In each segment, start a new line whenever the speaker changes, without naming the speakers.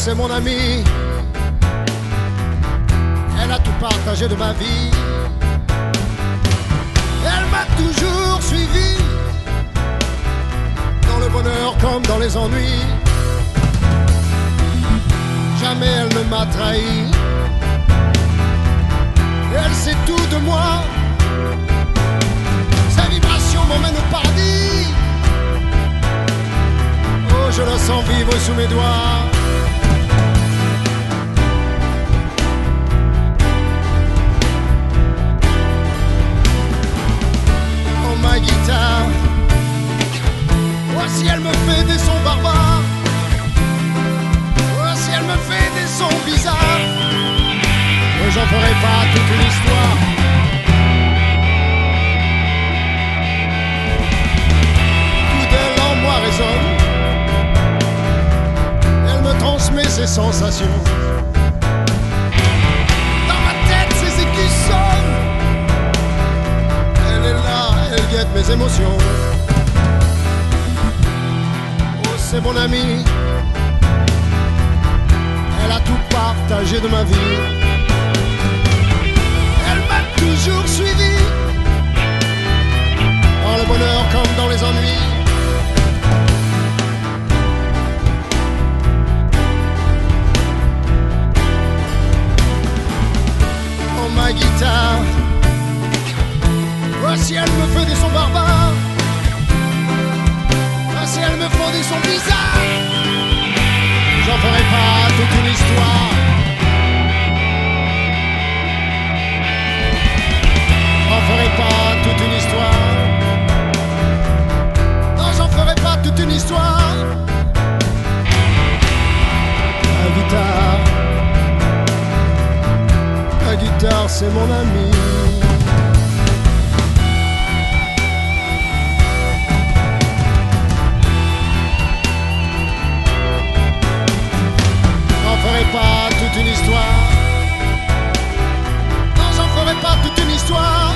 c'est mon amie. Elle a tout partagé de ma vie. Elle m'a toujours suivi, dans le bonheur comme dans les ennuis. Jamais elle ne m'a trahi. Elle sait tout de moi. Sa vibration m'emmène au paradis. Oh, je la sens vivre sous mes doigts. Oh, ma guitare, voici elle me fait des sons barbares. Voici elle me fait des sons bizarres. Mais j'en ferai pas toute une histoire. Tout d'elle en moi résonne. Elle me transmet ses sensations. Dans ma tête ses écus sonnent. Elle est là, elle guette mes émotions. Oh, c'est mon amie. Elle a tout partagé de ma vie. Elle m'a toujours suivi, dans le bonheur comme dans les ennuis. Oh, ma guitare, voici elle me fait des sons barbares. Voici elle me fait des sons bizarres. J'en ferai pas toute une histoire. J'en ferai pas toute une histoire. Non, j'en ferai pas toute une histoire. La guitare c'est mon ami. J'en ferai pas toute une histoire. Non, j'en ferai pas toute une histoire.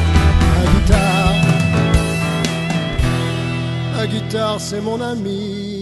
La guitare c'est mon ami.